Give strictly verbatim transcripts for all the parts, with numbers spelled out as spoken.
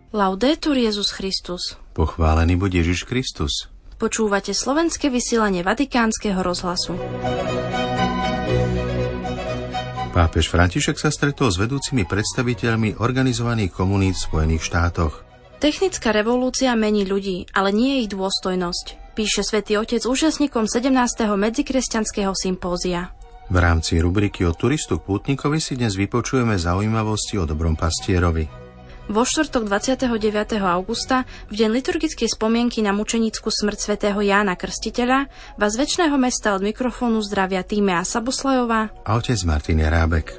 Laudetur Jesus Christus. Pochválený buď Ježiš Kristus. Počúvate slovenské vysielanie Vatikánskeho rozhlasu. Pápež František sa stretol s vedúcimi predstaviteľmi organizovaných komunít v Spojených štátoch. Technická revolúcia mení ľudí, ale nie ich dôstojnosť, píše Svätý Otec účastníkom sedemnásteho medzikresťanského sympózia. V rámci rubriky Od turistu k pútnikovi si dnes vypočujeme zaujímavosti o dobrom pastierovi. Vo štvrtok dvadsiateho deviateho augusta, v deň liturgickej spomienky na mučenickú smrť svätého Jána Krstiteľa, vás z večného mesta od mikrofónu zdravia Tímea Saboslajová a otec Martin Jerábek.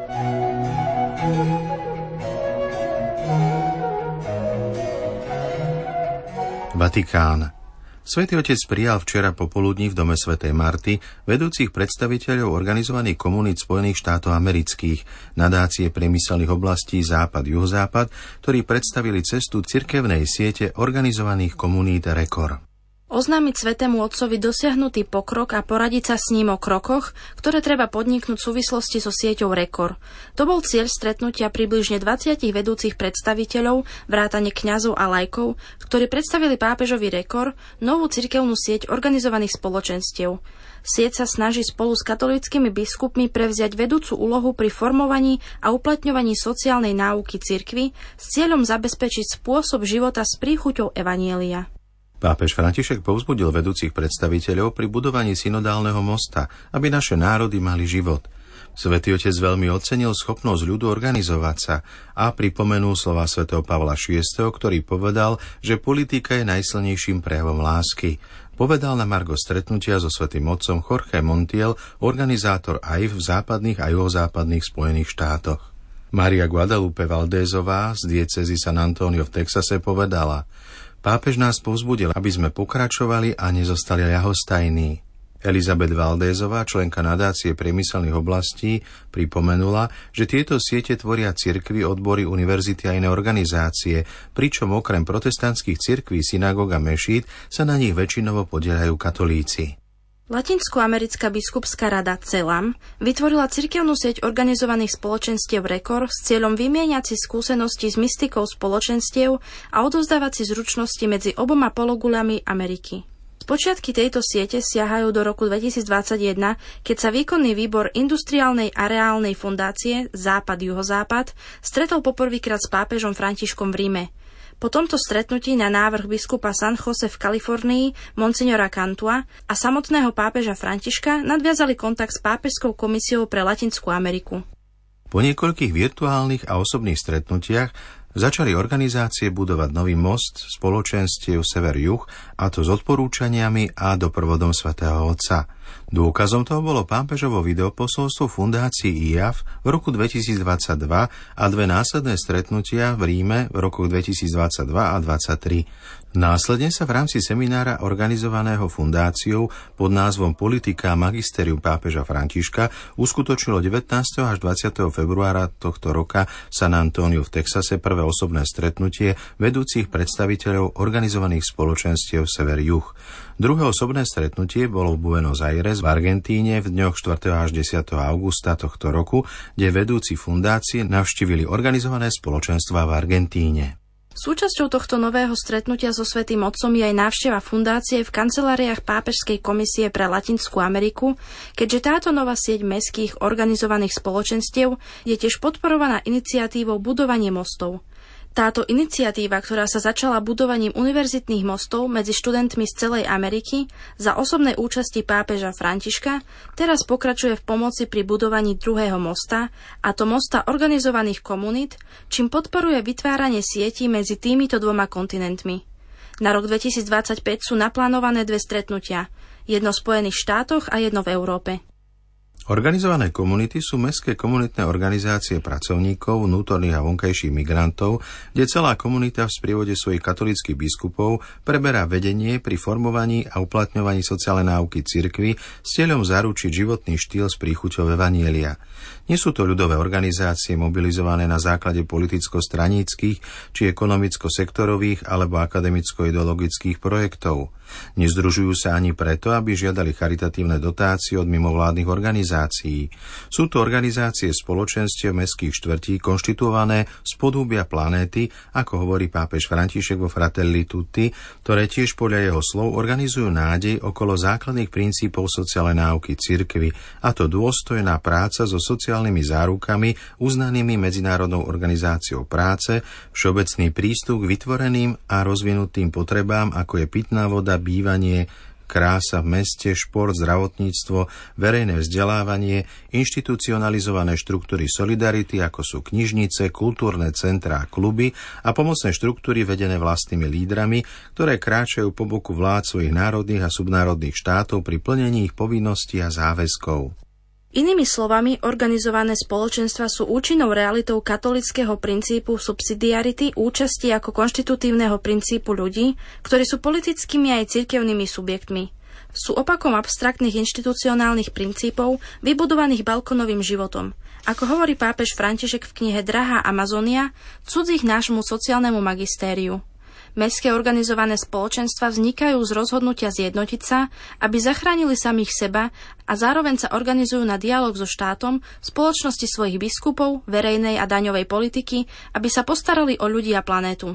Vatikán. Svätý Otec prijal včera popoludní v dome svätej Marty vedúcich predstaviteľov organizovaných komunít Spojených štátov amerických, nadácie priemyselných oblastí Západ-Juhozápad, ktorí predstavili cestu cirkevnej siete organizovaných komunít Rekor. Oznámiť Svätému Otcovi dosiahnutý pokrok a poradiť sa s ním o krokoch, ktoré treba podniknúť v súvislosti so sieťou Rekor. To bol cieľ stretnutia približne dvadsiatich vedúcich predstaviteľov, vrátane kňazov a laikov, ktorí predstavili pápežovi Rekor, novú cirkevnú sieť organizovaných spoločenstiev. Sieť sa snaží spolu s katolíckymi biskupmi prevziať vedúcu úlohu pri formovaní a uplatňovaní sociálnej náuky cirkvi s cieľom zabezpečiť spôsob života s príchuťou evanjelia. Pápež František povzbudil vedúcich predstaviteľov pri budovaní synodálneho mosta, aby naše národy mali život. Svätý Otec veľmi ocenil schopnosť ľudu organizovať sa a pripomenul slova svätého Pavla šiesteho, ktorý povedal, že politika je najsilnejším prejavom lásky. Povedal na margo stretnutia so svätým otcom Jorge Montiel, organizátor á í ef v západných a juhozápadných Spojených štátoch. Maria Guadalupe Valdézová z diecézy San Antonio v Texase povedala: Pápež nás povzbudil, aby sme pokračovali a nezostali ľahostajní. Elizabeth Valdézová, členka nadácie priemyselných oblastí, pripomenula, že tieto siete tvoria cirkvi, odbory, univerzity a iné organizácie, pričom okrem protestantských cirkví, synagóg a mešít sa na nich väčšinovo podieľajú katolíci. Latinskoamerická biskupská rada CELAM vytvorila cirkevnú sieť organizovaných spoločenstiev Rekor s cieľom vymieňať si skúsenosti s mystikou spoločenstiev a odovzdávať si zručnosti medzi oboma pologuľami Ameriky. Spočiatky tejto siete siahajú do roku dvetisícdvadsaťjeden, keď sa výkonný výbor Industriálnej a reálnej fondácie Západ-Juhozápad stretol poprvýkrát s pápežom Františkom v Ríme. Po tomto stretnutí na návrh biskupa San Jose v Kalifornii, monsignora Cantua a samotného pápeža Františka nadviazali kontakt s pápežskou komisiou pre Latinskú Ameriku. Po niekoľkých virtuálnych a osobných stretnutiach začali organizácie budovať nový most spoločenstiev Sever-Juh, a to s odporúčaniami a doprovodom svätého Otca. Dôkazom toho bolo pápežovo videoposolstvo fundácii í á ef v roku dvetisícdvadsaťdva a dve následné stretnutia v Ríme v rokoch dvetisícdvadsaťdva a dvadsaťtri. Následne sa v rámci seminára organizovaného fundáciou pod názvom Politika a magisterium pápeža Františka uskutočnilo devätnásteho až dvadsiateho februára tohto roka v San Antonio v Texase prvé osobné stretnutie vedúcich predstaviteľov organizovaných spoločenstiev Sever-Juh. Druhé osobné stretnutie bolo v Buenos Aires v Argentíne v dňoch štvrtého až desiateho augusta tohto roku, kde vedúci fundácie navštívili organizované spoločenstvá v Argentíne. Súčasťou tohto nového stretnutia so Svätým Otcom je aj návšteva fundácie v kanceláriách Pápežskej komisie pre Latinskú Ameriku, keďže táto nová sieť mestských organizovaných spoločenstiev je tiež podporovaná iniciatívou Budovanie mostov. Táto iniciatíva, ktorá sa začala budovaním univerzitných mostov medzi študentmi z celej Ameriky za osobnej účasti pápeža Františka, teraz pokračuje v pomoci pri budovaní druhého mosta, a to mosta organizovaných komunít, čím podporuje vytváranie sietí medzi týmito dvoma kontinentmi. Na rok dvetisícdvadsaťpäť sú naplánované dve stretnutia, jedno v Spojených štátoch a jedno v Európe. Organizované komunity sú mestské komunitné organizácie pracovníkov, vnútorných a vonkajších migrantov, kde celá komunita v sprievode svojich katolíckych biskupov preberá vedenie pri formovaní a uplatňovaní sociálnej náuky cirkvi s cieľom zaručiť životný štýl s príchuťou evanjelia. Nie sú to ľudové organizácie mobilizované na základe politicko-straníckych či ekonomicko-sektorových alebo akademicko-ideologických projektov. Nezdružujú sa ani preto, aby žiadali charitatívne dotácie od mimovládnych organizácií. Sú to organizácie spoločenstiev mestských štvrtí konštituované z podúbia planéty, ako hovorí pápež František vo Fratelli Tutti, ktoré tiež podľa jeho slov organizujú nádej okolo základných princípov sociálnej náuky cirkvi, a to dôstojná práca so sociálnymi zárukami uznanými Medzinárodnou organizáciou práce, všeobecný prístup k vytvoreným a rozvinutým potrebám, ako je pitná voda, bývanie, krása v meste, šport, zdravotníctvo, verejné vzdelávanie, inštitucionalizované štruktúry solidarity, ako sú knižnice, kultúrne centrá, kluby a pomocné štruktúry vedené vlastnými lídrami, ktoré kráčajú po boku vlád svojich národných a subnárodných štátov pri plnení ich povinností a záväzkov. Inými slovami, organizované spoločenstva sú účinnou realitou katolického princípu subsidiarity účasti ako konštitutívneho princípu ľudí, ktorí sú politickými aj cirkevnými subjektmi. Sú opakom abstraktných inštitucionálnych princípov vybudovaných balkónovým životom. Ako hovorí pápež František v knihe Drahá Amazonia, cudzích nášmu sociálnemu magistériu. Mestské organizované spoločenstva vznikajú z rozhodnutia zjednotiť sa, aby zachránili samých seba a zároveň sa organizujú na dialóg so štátom, spoločnosti svojich biskupov, verejnej a daňovej politiky, aby sa postarali o ľudí a planétu.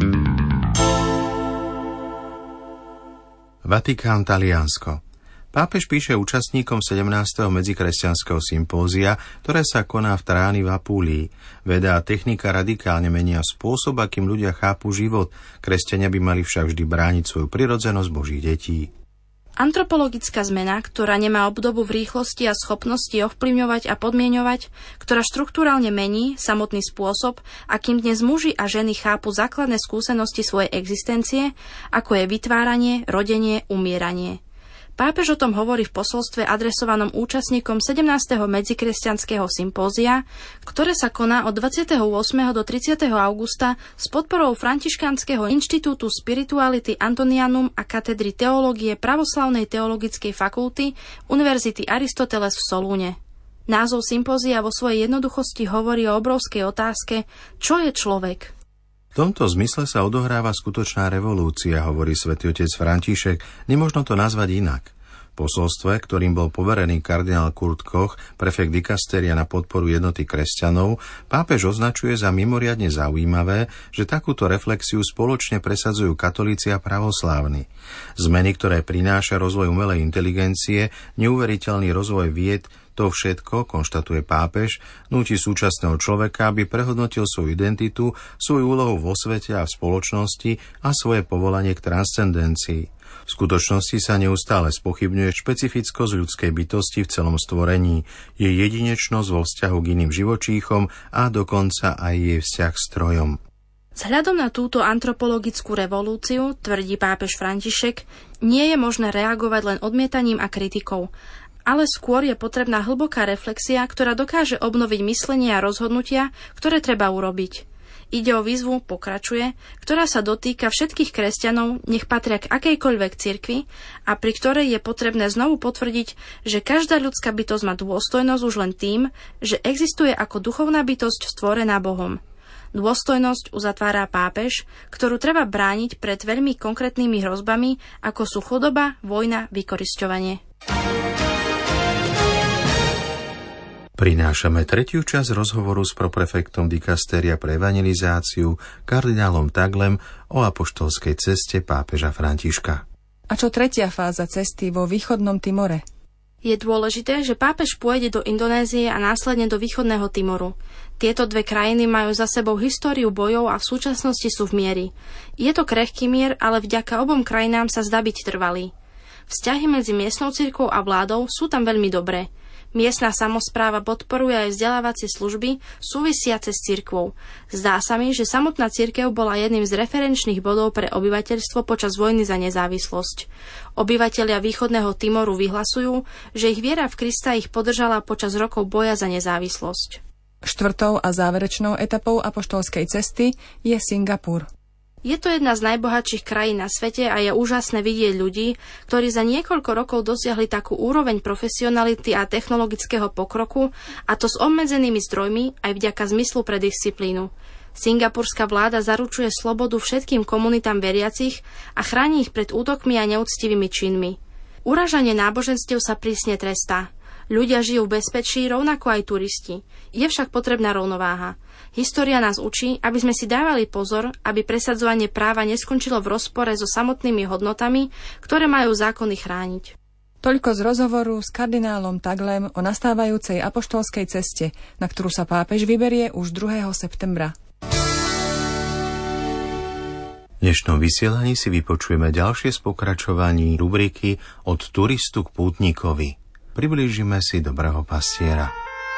Vatikán, Taliansko. Pápež píše účastníkom sedemnásteho medzikresťanského sympózia, ktoré sa koná v Trani v Apúlii. Veda a technika radikálne menia spôsob, akým ľudia chápu život. Kresťania by mali však vždy brániť svoju prirodzenosť Božích detí. Antropologická zmena, ktorá nemá obdobu v rýchlosti a schopnosti ovplyvňovať a podmieňovať, ktorá štruktúralne mení samotný spôsob, akým dnes muži a ženy chápu základné skúsenosti svojej existencie, ako je vytváranie, rodenie, umieranie. Pápež o tom hovorí v posolstve adresovanom účastníkom sedemnásteho medzikresťanského sympózia, ktoré sa koná od dvadsiateho ôsmeho do tridsiateho augusta s podporou Františkánskeho inštitútu Spirituality Antonianum a katedry teológie Pravoslavnej teologickej fakulty Univerzity Aristoteles v Solúne. Názov sympózia vo svojej jednoduchosti hovorí o obrovskej otázke, čo je človek. V tomto zmysle sa odohráva skutočná revolúcia, hovorí svätý otec František, nemožno to nazvať inak. V posolstve, ktorým bol poverený kardinál Kurt Koch, prefekt dikasteria na podporu jednoty kresťanov, pápež označuje za mimoriadne zaujímavé, že takúto reflexiu spoločne presadzujú katolíci a pravoslávni. Zmeny, ktoré prináša rozvoj umelej inteligencie, neuveriteľný rozvoj vied, to všetko, konštatuje pápež, núti súčasného človeka, aby prehodnotil svoju identitu, svoju úlohu vo svete a v spoločnosti a svoje povolanie k transcendencii. V skutočnosti sa neustále spochybňuje špecifickosť ľudskej bytosti v celom stvorení, jej jedinečnosť vo vzťahu k iným živočíchom a dokonca aj jej vzťah s strojom. Vzhľadom na túto antropologickú revolúciu, tvrdí pápež František, nie je možné reagovať len odmietaním a kritikou, ale skôr je potrebná hlboká reflexia, ktorá dokáže obnoviť myslenie a rozhodnutia, ktoré treba urobiť. Ide o výzvu, pokračuje, ktorá sa dotýka všetkých kresťanov, nech patria k akejkoľvek cirkvi a pri ktorej je potrebné znovu potvrdiť, že každá ľudská bytosť má dôstojnosť už len tým, že existuje ako duchovná bytosť stvorená Bohom. Dôstojnosť uzatvára pápež, ktorú treba brániť pred veľmi konkrétnymi hrozbami, ako sú chudoba, vojna, vykorisťovanie. Prinášame tretiu časť rozhovoru s proprefektom dikasteria pre evangelizáciu kardinálom Taglem o apoštolskej ceste pápeža Františka. A čo tretia fáza cesty vo východnom Timore? Je dôležité, že pápež pôjde do Indonézie a následne do východného Timoru. Tieto dve krajiny majú za sebou históriu bojov a v súčasnosti sú v mieri. Je to krehký mier, ale vďaka obom krajinám sa zdá byť trvalý. Vzťahy medzi miestnou cirkvou a vládou sú tam veľmi dobré. Miestna samospráva podporuje aj vzdelávacie služby súvisiace s cirkvou. Zdá sa mi, že samotná cirkev bola jedným z referenčných bodov pre obyvateľstvo počas vojny za nezávislosť. Obyvatelia východného Timoru vyhlasujú, že ich viera v Krista ich podržala počas rokov boja za nezávislosť. Štvrtou a záverečnou etapou apoštolskej cesty je Singapur. Je to jedna z najbohatších krajín na svete a je úžasné vidieť ľudí, ktorí za niekoľko rokov dosiahli takú úroveň profesionality a technologického pokroku, a to s obmedzenými zdrojmi aj vďaka zmyslu pre disciplínu. Singapurská vláda zaručuje slobodu všetkým komunitám veriacich a chráni ich pred útokmi a neúctivými činmi. Uražanie náboženstiev sa prísne trestá. Ľudia žijú v bezpečí, rovnako aj turisti. Je však potrebná rovnováha. História nás učí, aby sme si dávali pozor, aby presadzovanie práva neskončilo v rozpore so samotnými hodnotami, ktoré majú zákony chrániť. Toľko z rozhovoru s kardinálom Taglem o nastávajúcej apoštolskej ceste, na ktorú sa pápež vyberie už druhého septembra. V dnešnom vysielaní si vypočujeme ďalšie z pokračovaní rubriky Od turistu k pútnikovi. Priblížime si dobrého pastiera.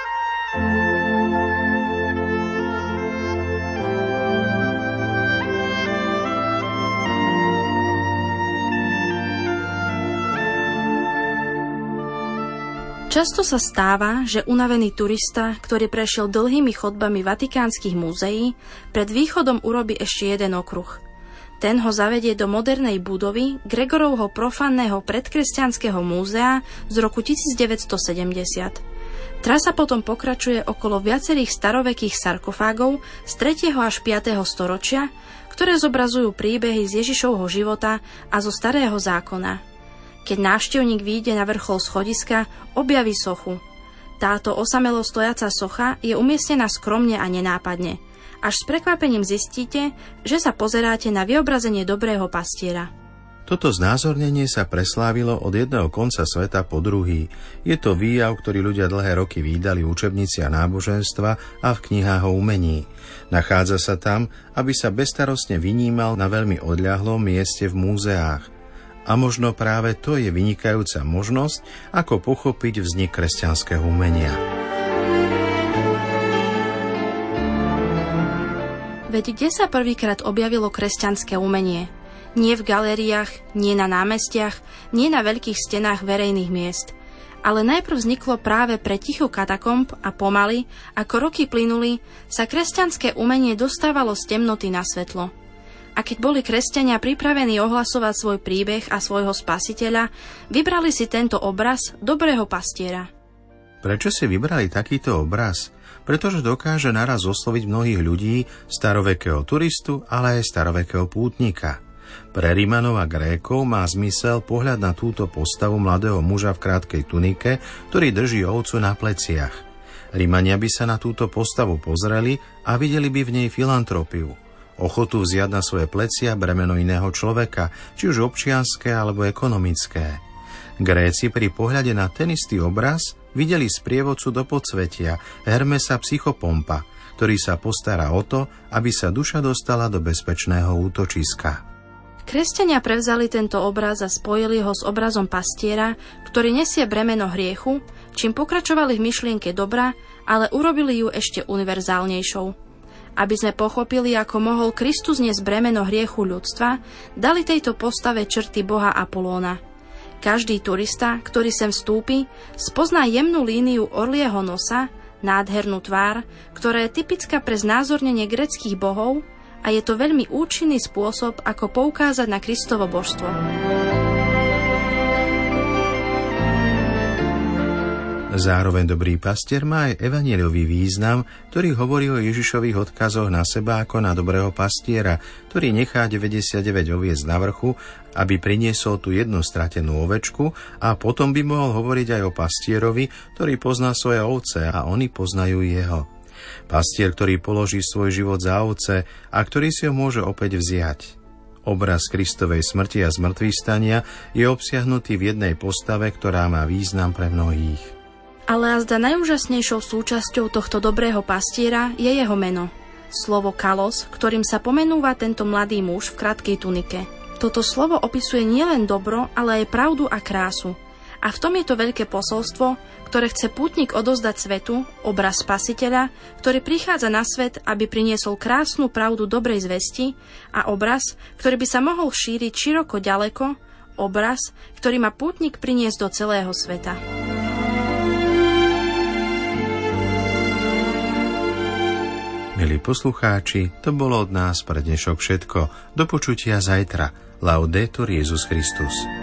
Často sa stáva, že unavený turista, ktorý prešiel dlhými chodbami vatikánskych múzeí, pred východom urobí ešte jeden okruh. Ten ho zavedie do modernej budovy Gregorovho profánneho predkresťanského múzea z roku devätnásťstosedemdesiat. Trasa potom pokračuje okolo viacerých starovekých sarkofágov z tretieho až piateho storočia, ktoré zobrazujú príbehy z Ježišovho života a zo Starého zákona. Keď návštevník vyjde na vrchol schodiska, objaví sochu. Táto osamelo stojaca socha je umiestnená skromne a nenápadne. Až s prekvapením zistíte, že sa pozeráte na vyobrazenie dobrého pastiera. Toto znázornenie sa preslávilo od jedného konca sveta po druhý. Je to výjav, ktorý ľudia dlhé roky vídali v učebniciach náboženstva a v knihách o umení. Nachádza sa tam, aby sa bezstarostne vynímal na veľmi odľahlom mieste v múzeách. A možno práve to je vynikajúca možnosť, ako pochopiť vznik kresťanského umenia. Veď kde sa prvýkrát objavilo kresťanské umenie? Nie v galériách, nie na námestiach, nie na veľkých stenách verejných miest. Ale najprv vzniklo práve pre ticho katakomb a pomaly, ako roky plynuli, sa kresťanské umenie dostávalo z temnoty na svetlo. A keď boli kresťania pripravení ohlasovať svoj príbeh a svojho spasiteľa, vybrali si tento obraz dobrého pastiera. Prečo si vybrali takýto obraz? Pretože dokáže naraz osloviť mnohých ľudí, starovekého turistu, ale aj starovekého pútnika. Pre Rimanov a Grékov má zmysel pohľad na túto postavu mladého muža v krátkej tunike, ktorý drží ovcu na pleciach. Rimania by sa na túto postavu pozreli a videli by v nej filantropiu. Ochotu vziať na svoje plecia bremeno iného človeka, či už občianske alebo ekonomické. Gréci pri pohľade na ten istý obraz videli sprievodcu do podsvetia, Hermesa Psychopompa, ktorý sa postará o to, aby sa duša dostala do bezpečného útočiska. Kresťania prevzali tento obraz a spojili ho s obrazom pastiera, ktorý nesie bremeno hriechu, čím pokračovali v myšlienke dobra, ale urobili ju ešte univerzálnejšou. Aby sme pochopili, ako mohol Kristus niesť bremeno hriechu ľudstva, dali tejto postave črty boha Apolóna. Každý turista, ktorý sem vstúpi, spozná jemnú líniu orlieho nosa, nádhernú tvár, ktorá je typická pre znázornenie gréckych bohov, a je to veľmi účinný spôsob, ako poukázať na Kristovo božstvo. Zároveň dobrý pastier má aj evanjeliový význam, ktorý hovorí o Ježišových odkazoch na seba ako na dobrého pastiera, ktorý nechá deväťdesiatdeväť oviec na vrchu, aby priniesol tú jednu stratenú ovečku, a potom by mohol hovoriť aj o pastierovi, ktorý pozná svoje ovce a oni poznajú jeho. Pastier, ktorý položí svoj život za ovce a ktorý si ho môže opäť vziať. Obraz Kristovej smrti a zmŕtvychvstania je obsiahnutý v jednej postave, ktorá má význam pre mnohých. Ale azda najúžasnejšou súčasťou tohto dobrého pastiera je jeho meno. Slovo kalos, ktorým sa pomenúva tento mladý muž v krátkej tunike. Toto slovo opisuje nielen dobro, ale aj pravdu a krásu. A v tom je to veľké posolstvo, ktoré chce pútnik odozdať svetu, obraz spasiteľa, ktorý prichádza na svet, aby priniesol krásnu pravdu dobrej zvesti, a obraz, ktorý by sa mohol šíriť široko ďaleko, obraz, ktorý má pútnik priniesť do celého sveta. Milí poslucháči, to bolo od nás pre dnešok všetko. Do počutia zajtra. Laudetur Jesus Christus.